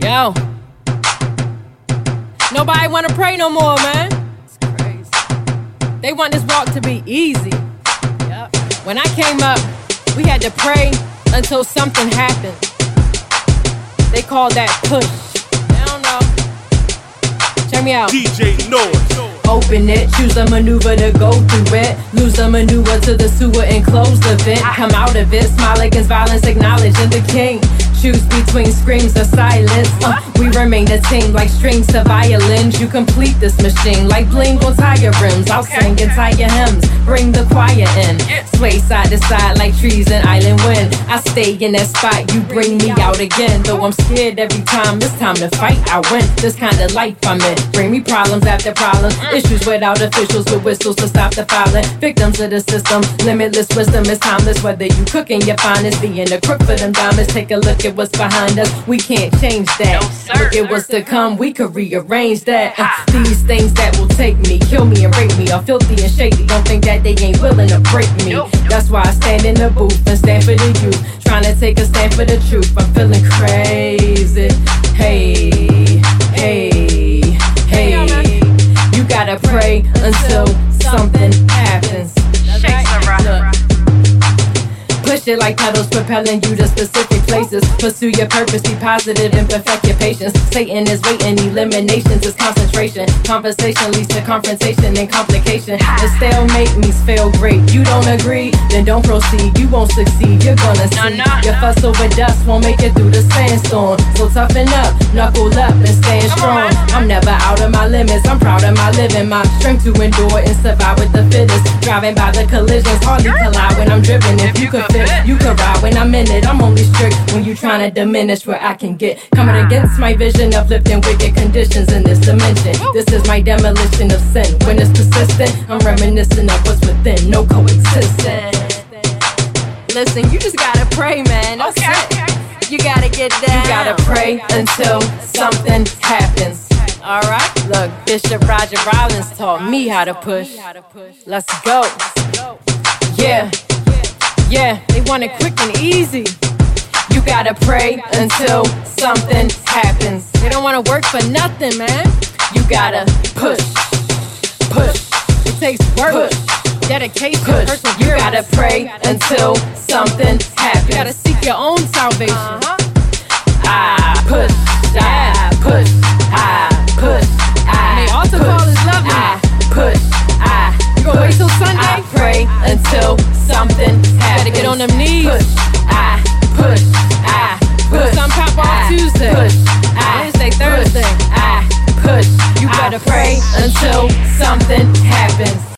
Yo, nobody wanna pray no more, man. It's crazy. They want this walk to be easy. Yep. When I came up, we had to pray until something happened. They call that push. I don't know. Check me out. DJ Noise. Open it, choose a maneuver to go through it. Lose a maneuver to the sewer and close the vent. Come out of it, smile against violence, acknowledging the king. Choose between screams or silence. We remain a team like strings to violins. You complete this machine like bling on tire rims. I'll sing and tie your hymns, bring the choir in. Sway side to side like trees in island wind. I stay in that spot, you bring me out again. Though I'm scared every time, it's time to fight, I win. This kind of life I'm in. Bring me problems after problems. Issues without officials with whistles to stop the filing. Victims of the system, limitless wisdom is timeless. Whether you cooking your finest, being a crook for them diamonds. Take a look at what's behind us, we can't change that. Look at what's to come, we could rearrange that. These things that will take me, kill me and rape me, are filthy and shady. Don't think that they ain't willing to break me. That's why I stand in the booth and stand for the youth, trying to take a stand for the truth. I'm feeling crazy. Hey, hey, hey. You gotta pray until something happens. Look. Push it like pedals, propelling you to specific places. Pursue your purpose, be positive and perfect your patience. Satan is waiting, eliminations is concentration. Conversation leads to confrontation and complication. And stalemate means fail great. You don't agree? Then don't proceed, you won't succeed. You're gonna see your fuss over dust won't make it through the sandstorm. So toughen up, knuckle up and stand strong. I'm never out of my limits, I'm proud of my living. My strength to endure and survive with the fittest. Driving by the collisions, hardly collide when I'm driven. If you could fit, you can ride when I'm in it. I'm only strict when you trying to diminish where I can get. Coming against my vision, uplifting wicked conditions in this dimension. This is my demolition of sin. When it's persistent, I'm reminiscent of what's within. No coexistence. Listen, you just gotta pray, man. That's it. You gotta get down. You gotta pray until something happens. Alright? Look, Bishop Roger Rollins taught me how to push. Let's go. Yeah. Yeah, they want it quick and easy. You gotta pray until something happens. They don't wanna work for nothing, man. You gotta push, push. It takes work, dedication, push. You gotta pray until something happens. You gotta seek your own salvation. I push, I push, I push, I. May altar call is lovely. I push, I. You gonna wait till Sunday? I pray until something happens. Better get on them knees. Push, I push, I push. Some pop off Tuesday. Push, I Wednesday, Thursday. I push. You better pray until something happens.